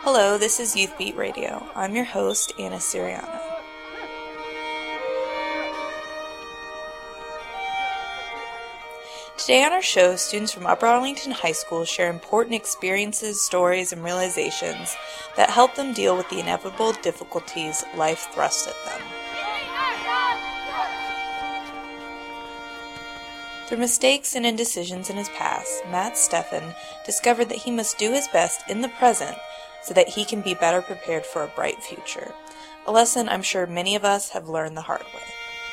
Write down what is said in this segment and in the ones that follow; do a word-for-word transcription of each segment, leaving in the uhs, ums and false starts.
Hello, this is Youth Beat Radio. I'm your host, Anna Siriano. Today on our show, students from Upper Arlington High School share important experiences, stories, and realizations that help them deal with the inevitable difficulties life thrusts at them. Through mistakes and indecisions in his past, Matt Steffen discovered that he must do his best in the present so that he can be better prepared for a bright future. A lesson I'm sure many of us have learned the hard way.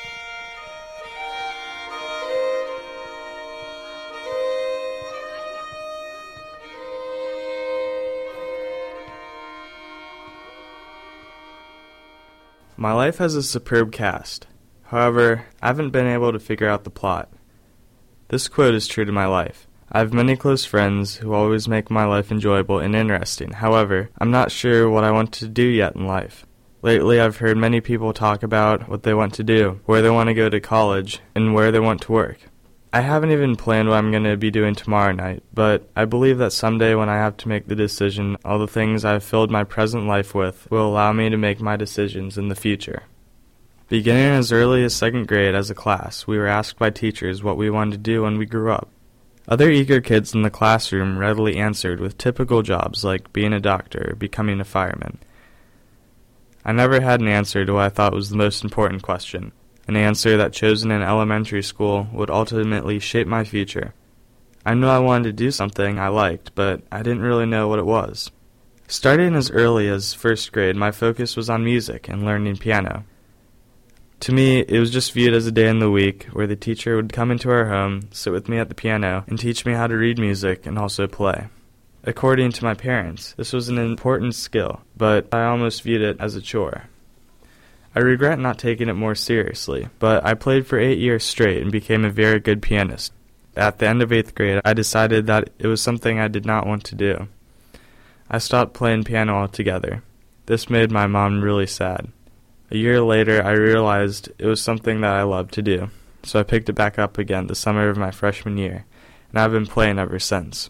My life has a superb cast. However, I haven't been able to figure out the plot. This quote is true to my life. I have many close friends who always make my life enjoyable and interesting. However, I'm not sure what I want to do yet in life. Lately, I've heard many people talk about what they want to do, where they want to go to college, and where they want to work. I haven't even planned what I'm going to be doing tomorrow night, but I believe that someday when I have to make the decision, all the things I've filled my present life with will allow me to make my decisions in the future. Beginning as early as second grade as a class, we were asked by teachers what we wanted to do when we grew up. Other eager kids in the classroom readily answered with typical jobs like being a doctor or becoming a fireman. I never had an answer to what I thought was the most important question, an answer that chosen in elementary school would ultimately shape my future. I knew I wanted to do something I liked, but I didn't really know what it was. Starting as early as first grade, my focus was on music and learning piano. To me, it was just viewed as a day in the week where the teacher would come into our home, sit with me at the piano, and teach me how to read music and also play. According to my parents, this was an important skill, but I almost viewed it as a chore. I regret not taking it more seriously, but I played for eight years straight and became a very good pianist. At the end of eighth grade, I decided that it was something I did not want to do. I stopped playing piano altogether. This made my mom really sad. A year later, I realized it was something that I loved to do, so I picked it back up again the summer of my freshman year, and I've been playing ever since.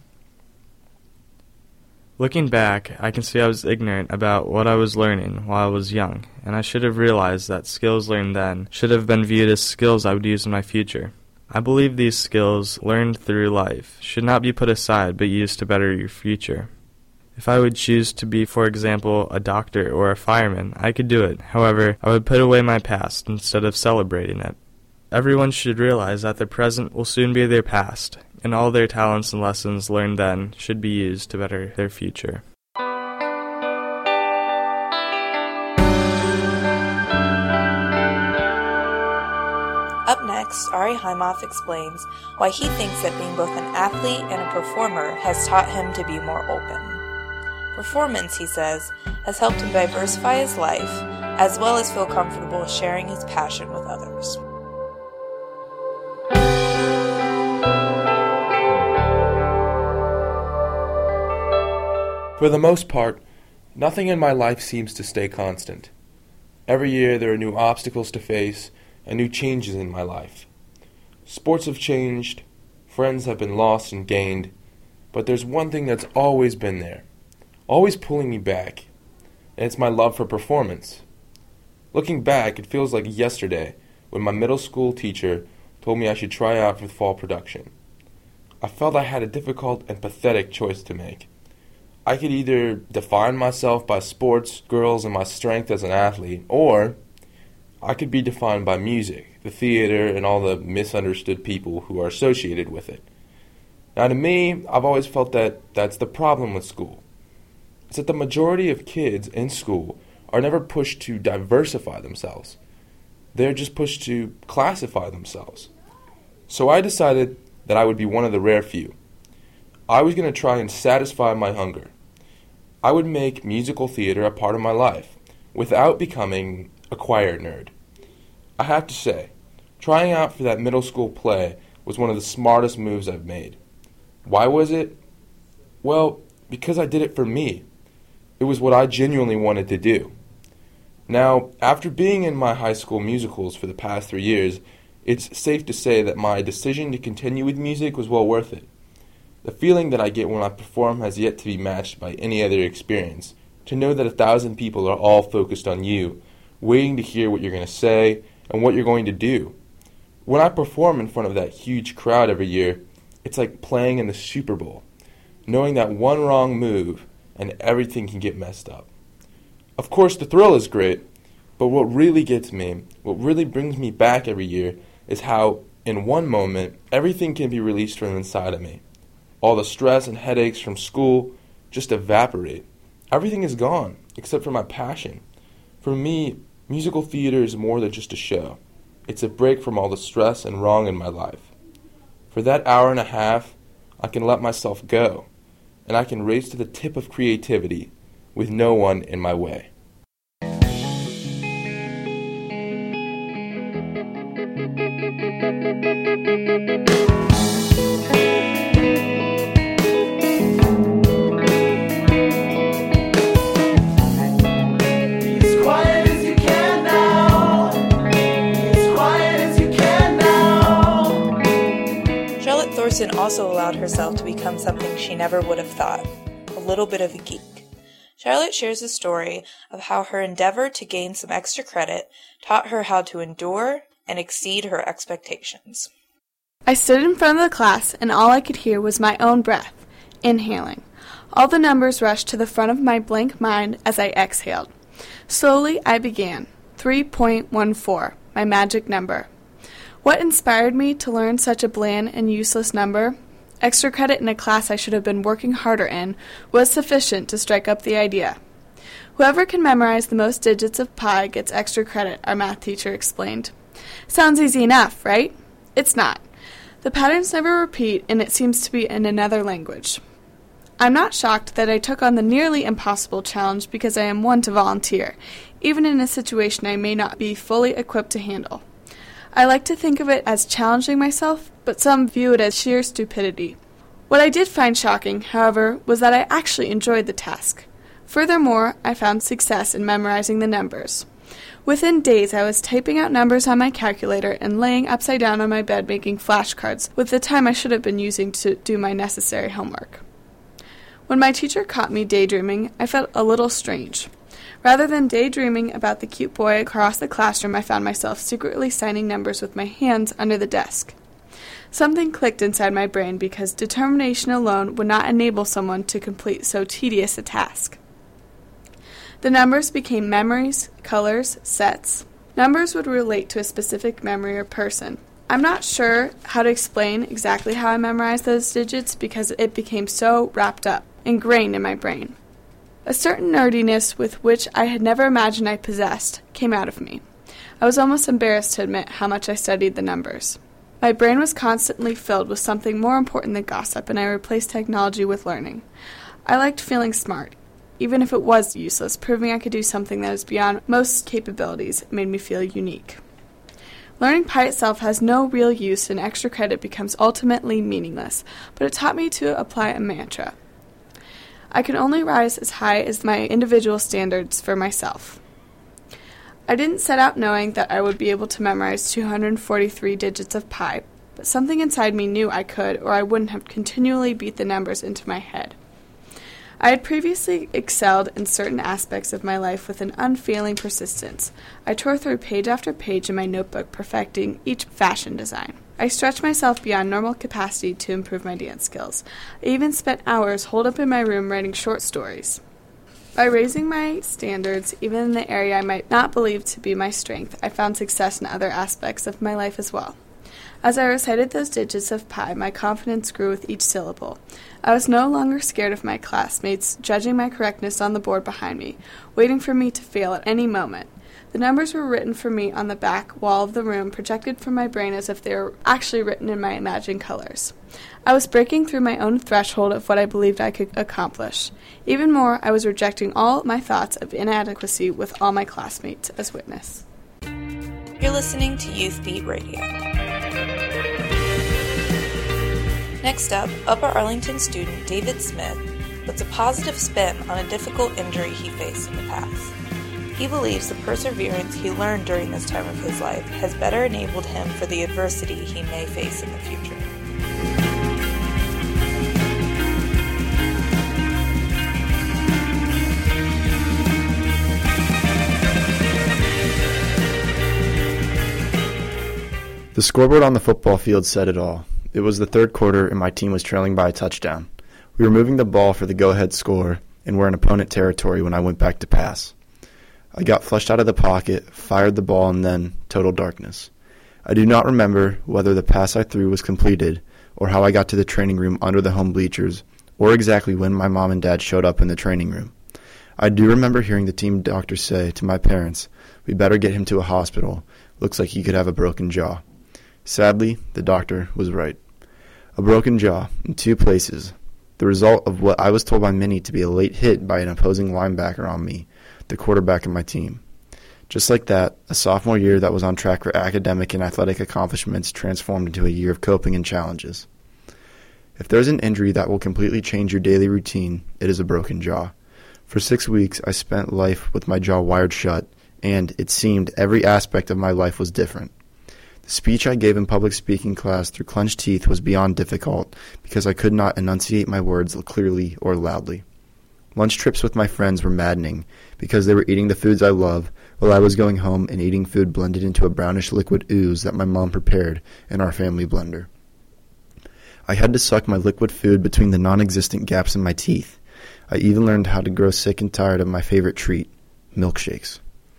Looking back, I can see I was ignorant about what I was learning while I was young, and I should have realized that skills learned then should have been viewed as skills I would use in my future. I believe these skills, learned through life, should not be put aside but used to better your future. If I would choose to be, for example, a doctor or a fireman, I could do it. However, I would put away my past instead of celebrating it. Everyone should realize that their present will soon be their past, and all their talents and lessons learned then should be used to better their future. Up next, Ari Heimoff explains why he thinks that being both an athlete and a performer has taught him to be more open. Performance, he says, has helped him diversify his life, as well as feel comfortable sharing his passion with others. For the most part, nothing in my life seems to stay constant. Every year there are new obstacles to face and new changes in my life. Sports have changed, friends have been lost and gained, but there's one thing that's always been there, always pulling me back, and it's my love for performance. Looking back, it feels like yesterday when my middle school teacher told me I should try out for fall production. I felt I had a difficult and pathetic choice to make. I could either define myself by sports, girls, and my strength as an athlete, or I could be defined by music, the theater, and all the misunderstood people who are associated with it. Now to me, I've always felt that that's the problem with school. It's that the majority of kids in school are never pushed to diversify themselves. They're just pushed to classify themselves. So I decided that I would be one of the rare few. I was going to try and satisfy my hunger. I would make musical theater a part of my life without becoming a choir nerd. I have to say, trying out for that middle school play was one of the smartest moves I've made. Why was it? Well, because I did it for me. It was what I genuinely wanted to do. Now, after being in my high school musicals for the past three years, it's safe to say that my decision to continue with music was well worth it. The feeling that I get when I perform has yet to be matched by any other experience, to know that a thousand people are all focused on you, waiting to hear what you're going to say and what you're going to do. When I perform in front of that huge crowd every year, it's like playing in the Super Bowl, knowing that one wrong move and everything can get messed up. Of course, the thrill is great, but what really gets me, what really brings me back every year, is how, in one moment, everything can be released from inside of me. All the stress and headaches from school just evaporate. Everything is gone, except for my passion. For me, musical theater is more than just a show. It's a break from all the stress and wrong in my life. For that hour and a half, I can let myself go, and I can race to the tip of creativity with no one in my way. Thorson also allowed herself to become something she never would have thought, a little bit of a geek. Charlotte shares a story of how her endeavor to gain some extra credit taught her how to endure and exceed her expectations. I stood in front of the class, and all I could hear was my own breath, inhaling. All the numbers rushed to the front of my blank mind as I exhaled. Slowly I began. three point one four, my magic number. What inspired me to learn such a bland and useless number? Extra credit in a class I should have been working harder in was sufficient to strike up the idea. Whoever can memorize the most digits of pi gets extra credit, our math teacher explained. Sounds easy enough, right? It's not. The patterns never repeat, and it seems to be in another language. I'm not shocked that I took on the nearly impossible challenge because I am one to volunteer, even in a situation I may not be fully equipped to handle. I like to think of it as challenging myself, but some view it as sheer stupidity. What I did find shocking, however, was that I actually enjoyed the task. Furthermore, I found success in memorizing the numbers. Within days, I was typing out numbers on my calculator and laying upside down on my bed making flashcards with the time I should have been using to do my necessary homework. When my teacher caught me daydreaming, I felt a little strange. Rather than daydreaming about the cute boy across the classroom, I found myself secretly signing numbers with my hands under the desk. Something clicked inside my brain because determination alone would not enable someone to complete so tedious a task. The numbers became memories, colors, sets. Numbers would relate to a specific memory or person. I'm not sure how to explain exactly how I memorized those digits because it became so wrapped up, ingrained in my brain. A certain nerdiness with which I had never imagined I possessed came out of me. I was almost embarrassed to admit how much I studied the numbers. My brain was constantly filled with something more important than gossip, and I replaced technology with learning. I liked feeling smart. Even if it was useless, proving I could do something that is beyond most capabilities made me feel unique. Learning pi itself has no real use, and extra credit becomes ultimately meaningless, but it taught me to apply a mantra. I can only rise as high as my individual standards for myself. I didn't set out knowing that I would be able to memorize two hundred forty-three digits of pi, but something inside me knew I could, or I wouldn't have continually beat the numbers into my head. I had previously excelled in certain aspects of my life with an unfailing persistence. I tore through page after page in my notebook, perfecting each fashion design. I stretched myself beyond normal capacity to improve my dance skills. I even spent hours holed up in my room writing short stories. By raising my standards, even in the area I might not believe to be my strength, I found success in other aspects of my life as well. As I recited those digits of pi, my confidence grew with each syllable. I was no longer scared of my classmates judging my correctness on the board behind me, waiting for me to fail at any moment. The numbers were written for me on the back wall of the room, projected from my brain as if they were actually written in my imagined colors. I was breaking through my own threshold of what I believed I could accomplish. Even more, I was rejecting all my thoughts of inadequacy with all my classmates as witness. You're listening to Youth Beat Radio. Next up, Upper Arlington student David Smith puts a positive spin on a difficult injury he faced in the past. He believes the perseverance he learned during this time of his life has better enabled him for the adversity he may face in the future. The scoreboard on the football field said it all. It was the third quarter, and my team was trailing by a touchdown. We were moving the ball for the go-ahead score, and were in opponent territory when I went back to pass. I got flushed out of the pocket, fired the ball, and then total darkness. I do not remember whether the pass I threw was completed, or how I got to the training room under the home bleachers, or exactly when my mom and dad showed up in the training room. I do remember hearing the team doctor say to my parents, "We better get him to a hospital. Looks like he could have a broken jaw." Sadly, the doctor was right. A broken jaw in two places, the result of what I was told by many to be a late hit by an opposing linebacker on me, the quarterback of my team. Just like that, a sophomore year that was on track for academic and athletic accomplishments transformed into a year of coping and challenges. If there's an injury that will completely change your daily routine, it is a broken jaw. For six weeks, I spent life with my jaw wired shut, and it seemed every aspect of my life was different. The speech I gave in public speaking class through clenched teeth was beyond difficult because I could not enunciate my words clearly or loudly. Lunch trips with my friends were maddening because they were eating the foods I love while I was going home and eating food blended into a brownish liquid ooze that my mom prepared in our family blender. I had to suck my liquid food between the non-existent gaps in my teeth. I even learned how to grow sick and tired of my favorite treat, milkshakes.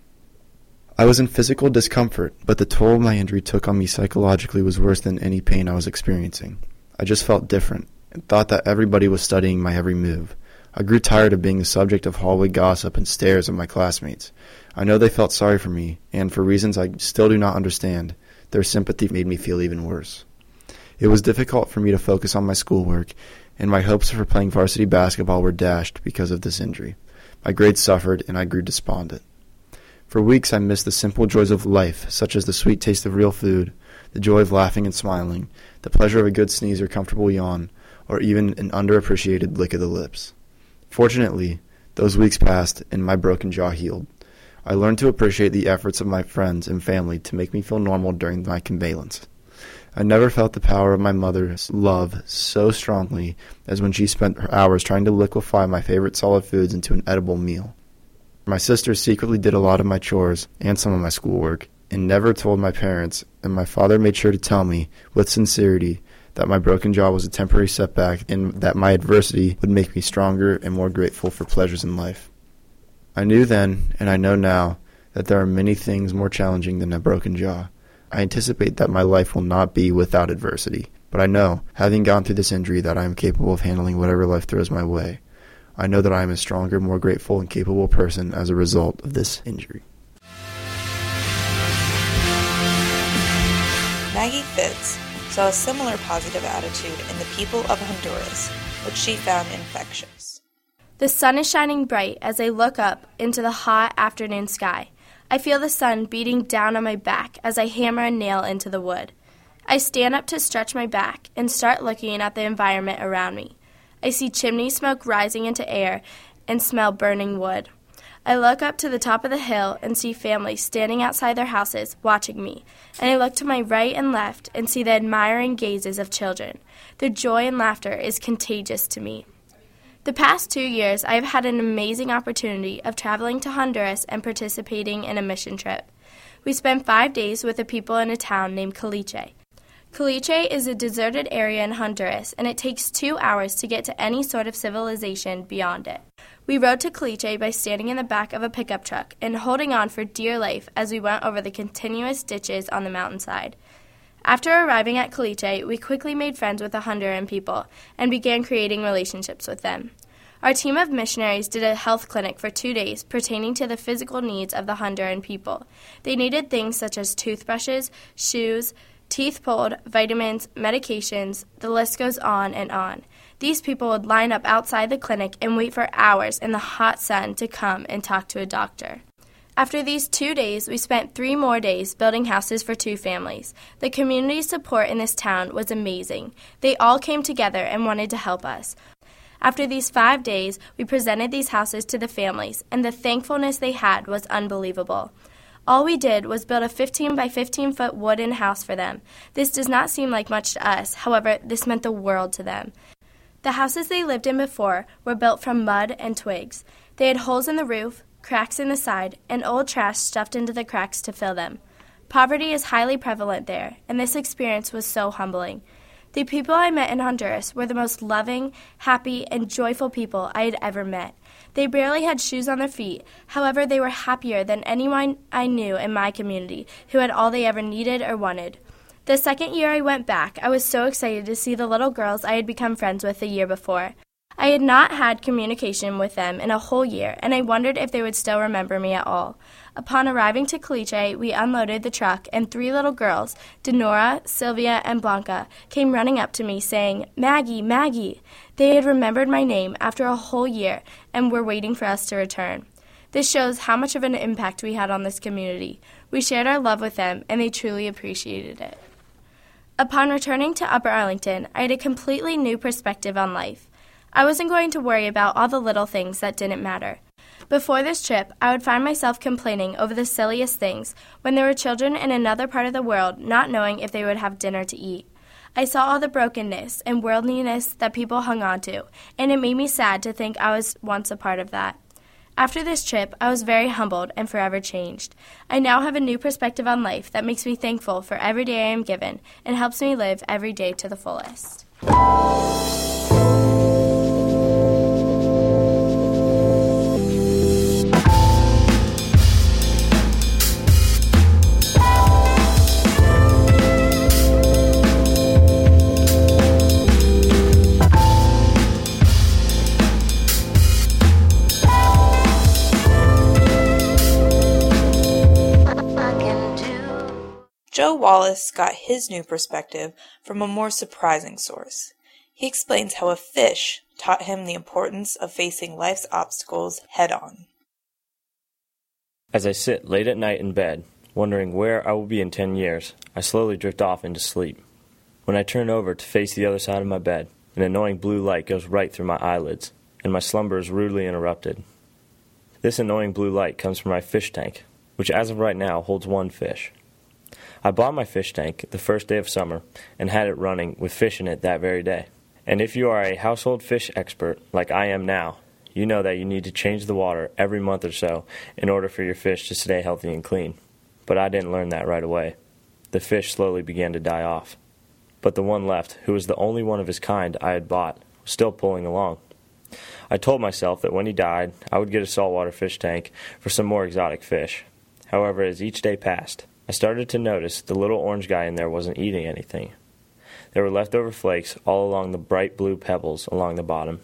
I was in physical discomfort, but the toll my injury took on me psychologically was worse than any pain I was experiencing. I just felt different and thought that everybody was studying my every move. I grew tired of being the subject of hallway gossip and stares of my classmates. I know they felt sorry for me, and for reasons I still do not understand, their sympathy made me feel even worse. It was difficult for me to focus on my schoolwork, and my hopes for playing varsity basketball were dashed because of this injury. My grades suffered, and I grew despondent. For weeks I missed the simple joys of life, such as the sweet taste of real food, the joy of laughing and smiling, the pleasure of a good sneeze or comfortable yawn, or even an underappreciated lick of the lips. Fortunately, those weeks passed, and my broken jaw healed. I learned to appreciate the efforts of my friends and family to make me feel normal during my convalescence. I never felt the power of my mother's love so strongly as when she spent her hours trying to liquefy my favorite solid foods into an edible meal. My sister secretly did a lot of my chores and some of my schoolwork, and never told my parents, and my father made sure to tell me, with sincerity, that my broken jaw was a temporary setback and that my adversity would make me stronger and more grateful for pleasures in life. I knew then, and I know now, that there are many things more challenging than a broken jaw. I anticipate that my life will not be without adversity, but I know, having gone through this injury, that I am capable of handling whatever life throws my way. I know that I am a stronger, more grateful, and capable person as a result of this injury. Maggie Fitz saw a similar positive attitude in the people of Honduras, which she found infectious. The sun is shining bright as I look up into the hot afternoon sky. I feel the sun beating down on my back as I hammer a nail into the wood. I stand up to stretch my back and start looking at the environment around me. I see chimney smoke rising into air and smell burning wood. I look up to the top of the hill and see families standing outside their houses watching me, and I look to my right and left and see the admiring gazes of children. Their joy and laughter is contagious to me. The past two years, I have had an amazing opportunity of traveling to Honduras and participating in a mission trip. We spent five days with the people in a town named Caliche. Caliche is a deserted area in Honduras, and it takes two hours to get to any sort of civilization beyond it. We rode to Caliche by standing in the back of a pickup truck and holding on for dear life as we went over the continuous ditches on the mountainside. After arriving at Caliche, we quickly made friends with the Honduran people and began creating relationships with them. Our team of missionaries did a health clinic for two days pertaining to the physical needs of the Honduran people. They needed things such as toothbrushes, shoes, teeth pulled, vitamins, medications, the list goes on and on. These people would line up outside the clinic and wait for hours in the hot sun to come and talk to a doctor. After these two days, we spent three more days building houses for two families. The community support in this town was amazing. They all came together and wanted to help us. After these five days, we presented these houses to the families, and the thankfulness they had was unbelievable. All we did was build a fifteen by fifteen foot wooden house for them. This does not seem like much to us, however, this meant the world to them. The houses they lived in before were built from mud and twigs. They had holes in the roof, cracks in the side, and old trash stuffed into the cracks to fill them. Poverty is highly prevalent there, and this experience was so humbling. The people I met in Honduras were the most loving, happy, and joyful people I had ever met. They barely had shoes on their feet. However, they were happier than anyone I knew in my community who had all they ever needed or wanted. The second year I went back, I was so excited to see the little girls I had become friends with the year before. I had not had communication with them in a whole year, and I wondered if they would still remember me at all. Upon arriving to Caliche, we unloaded the truck, and three little girls, Denora, Sylvia, and Blanca, came running up to me saying, "Maggie, Maggie!" They had remembered my name after a whole year and were waiting for us to return. This shows how much of an impact we had on this community. We shared our love with them, and they truly appreciated it. Upon returning to Upper Arlington, I had a completely new perspective on life. I wasn't going to worry about all the little things that didn't matter. Before this trip, I would find myself complaining over the silliest things when there were children in another part of the world not knowing if they would have dinner to eat. I saw all the brokenness and worldliness that people hung on to, and it made me sad to think I was once a part of that. After this trip, I was very humbled and forever changed. I now have a new perspective on life that makes me thankful for every day I am given and helps me live every day to the fullest. Joe Wallace got his new perspective from a more surprising source. He explains how a fish taught him the importance of facing life's obstacles head-on. As I sit late at night in bed, wondering where I will be in ten years, I slowly drift off into sleep. When I turn over to face the other side of my bed, an annoying blue light goes right through my eyelids, and my slumber is rudely interrupted. This annoying blue light comes from my fish tank, which as of right now holds one fish. I bought my fish tank the first day of summer and had it running with fish in it that very day. And if you are a household fish expert like I am now, you know that you need to change the water every month or so in order for your fish to stay healthy and clean. But I didn't learn that right away. The fish slowly began to die off. But the one left, who was the only one of his kind I had bought, was still pulling along. I told myself that when he died, I would get a saltwater fish tank for some more exotic fish. However, as each day passed, I started to notice the little orange guy in there wasn't eating anything. There were leftover flakes all along the bright blue pebbles along the bottom.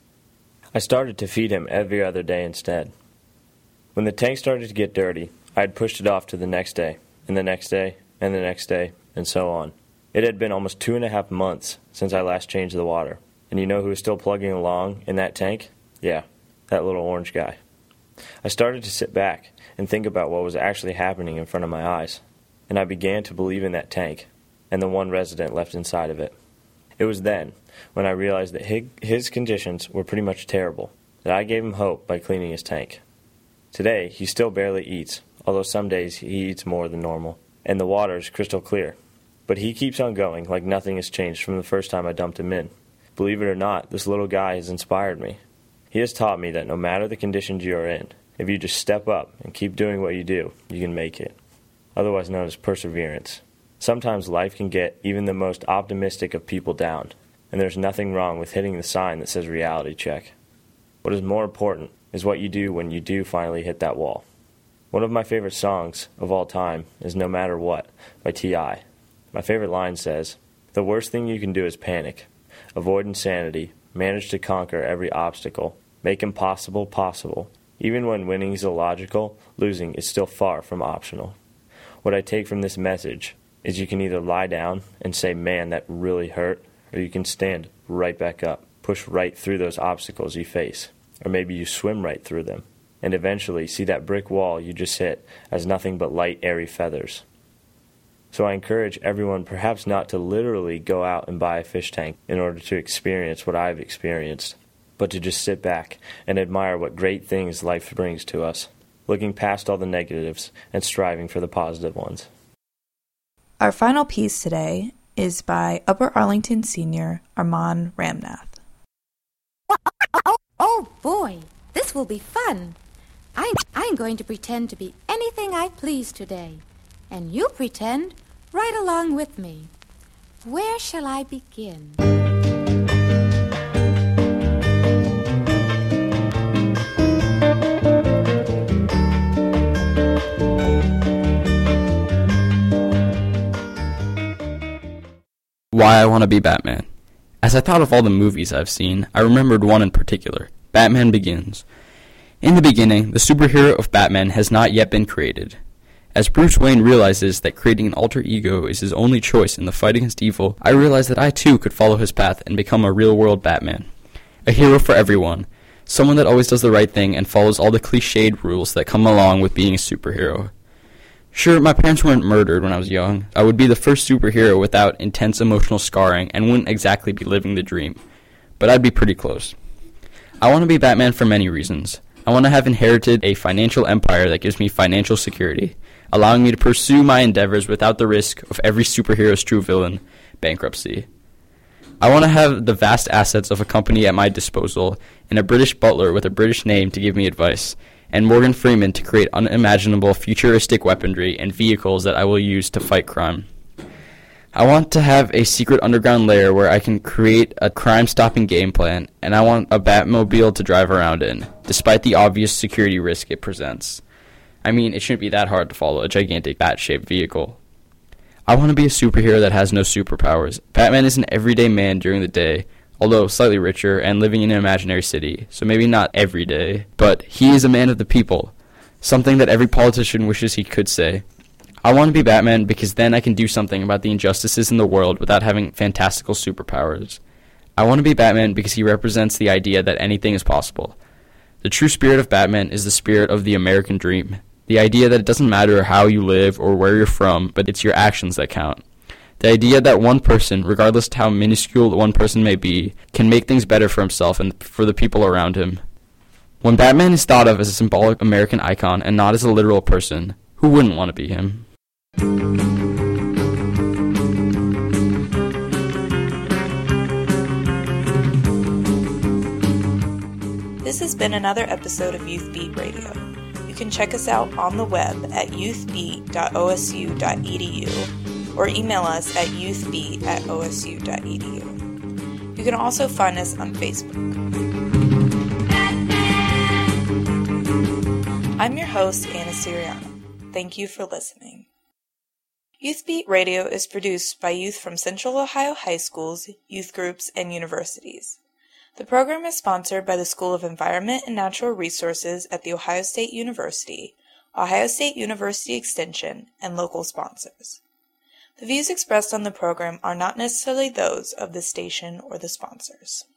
I started to feed him every other day instead. When the tank started to get dirty, I had pushed it off to the next day, and the next day, and the next day, and so on. It had been almost two and a half months since I last changed the water. And you know who was still plugging along in that tank? Yeah, that little orange guy. I started to sit back and think about what was actually happening in front of my eyes, and I began to believe in that tank and the one resident left inside of it. It was then, when I realized that his conditions were pretty much terrible, that I gave him hope by cleaning his tank. Today, he still barely eats, although some days he eats more than normal, and the water is crystal clear. But he keeps on going like nothing has changed from the first time I dumped him in. Believe it or not, this little guy has inspired me. He has taught me that no matter the conditions you are in, if you just step up and keep doing what you do, you can make it. Otherwise known as perseverance. Sometimes life can get even the most optimistic of people down, and there's nothing wrong with hitting the sign that says reality check. What is more important is what you do when you do finally hit that wall. One of my favorite songs of all time is No Matter What by T I My favorite line says, "The worst thing you can do is panic, avoid insanity, manage to conquer every obstacle, make impossible possible. Even when winning is illogical, losing is still far from optional." What I take from this message is you can either lie down and say, "Man, that really hurt," or you can stand right back up, push right through those obstacles you face, or maybe you swim right through them, and eventually see that brick wall you just hit as nothing but light, airy feathers. So I encourage everyone perhaps not to literally go out and buy a fish tank in order to experience what I've experienced, but to just sit back and admire what great things life brings to us, looking past all the negatives and striving for the positive ones. Our final piece today is by Upper Arlington senior Armand Ramnath. Oh, oh boy, this will be fun. I'm, I'm going to pretend to be anything I please today. And you pretend right along with me. Where shall I begin? Why I want to be Batman. As I thought of all the movies I've seen, I remembered one in particular, Batman Begins. In the beginning, the superhero of Batman has not yet been created. As Bruce Wayne realizes that creating an alter ego is his only choice in the fight against evil, I realized that I too could follow his path and become a real-world Batman. A hero for everyone. Someone that always does the right thing and follows all the cliched rules that come along with being a superhero. Sure, my parents weren't murdered when I was young. I would be the first superhero without intense emotional scarring and wouldn't exactly be living the dream. But I'd be pretty close. I want to be Batman for many reasons. I want to have inherited a financial empire that gives me financial security, allowing me to pursue my endeavors without the risk of every superhero's true villain, bankruptcy. I want to have the vast assets of a company at my disposal, and a British butler with a British name to give me advice, and Morgan Freeman to create unimaginable futuristic weaponry and vehicles that I will use to fight crime. I want to have a secret underground lair where I can create a crime-stopping game plan, and I want a Batmobile to drive around in, despite the obvious security risk it presents. I mean, it shouldn't be that hard to follow a gigantic bat-shaped vehicle. I want to be a superhero that has no superpowers. Batman is an everyday man during the day, although slightly richer and living in an imaginary city, so maybe not every day, but he is a man of the people, something that every politician wishes he could say. I want to be Batman because then I can do something about the injustices in the world without having fantastical superpowers. I want to be Batman because he represents the idea that anything is possible. The true spirit of Batman is the spirit of the American dream, the idea that it doesn't matter how you live or where you're from, but it's your actions that count. The idea that one person, regardless of how minuscule one person may be, can make things better for himself and for the people around him. When Batman is thought of as a symbolic American icon and not as a literal person, who wouldn't want to be him? This has been another episode of Youth Beat Radio. You can check us out on the web at youth beat dot o s u dot e d u or email us at youth beat at o s u dot e d u. You can also find us on Facebook. I'm your host, Anna Siriano. Thank you for listening. Youth Beat Radio is produced by youth from Central Ohio high schools, youth groups, and universities. The program is sponsored by the School of Environment and Natural Resources at The Ohio State University, Ohio State University Extension, and local sponsors. The views expressed on the program are not necessarily those of the station or the sponsors.